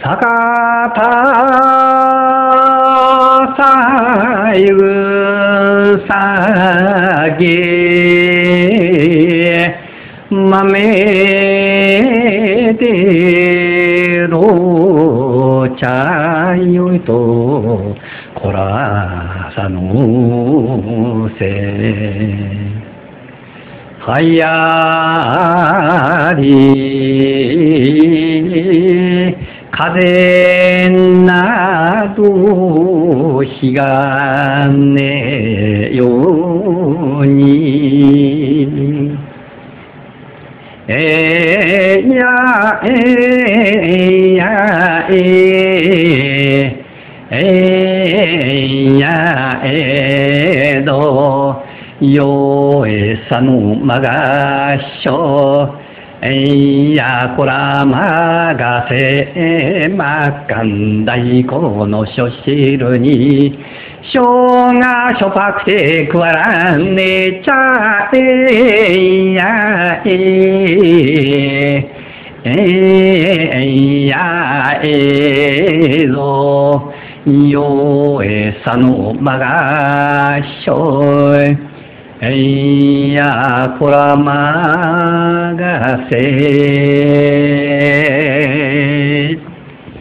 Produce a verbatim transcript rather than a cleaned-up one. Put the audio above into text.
坂田さゆさげ豆でろ茶よいとこらさぬせはやり風など日がねようにえやえやええやえどよえさぬまがしょえやこらまがせまかんだいこのしょしるにしょうがしょぱくてくわらんねちゃえやええやえぞよえさぬまがしょえいやこらまがせ